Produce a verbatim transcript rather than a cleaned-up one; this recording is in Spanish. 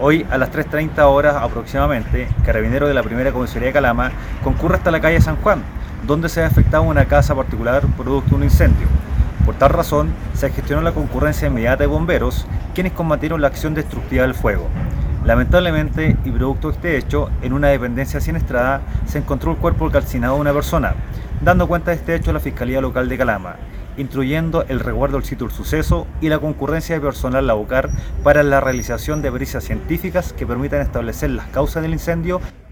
Hoy a las tres treinta horas aproximadamente, Carabineros de la Primera Comisaría de Calama concurre hasta la calle San Juan, donde se ha afectado una casa particular producto de un incendio. Por tal razón, se gestionó la concurrencia inmediata de bomberos, quienes combatieron la acción destructiva del fuego. Lamentablemente, y producto de este hecho, en una dependencia siniestrada se encontró el cuerpo calcinado de una persona, dando cuenta de este hecho a la Fiscalía Local de Calama, instruyendo el resguardo del sitio del suceso y la concurrencia de personal laucar para la realización de pericias científicas que permitan establecer las causas del incendio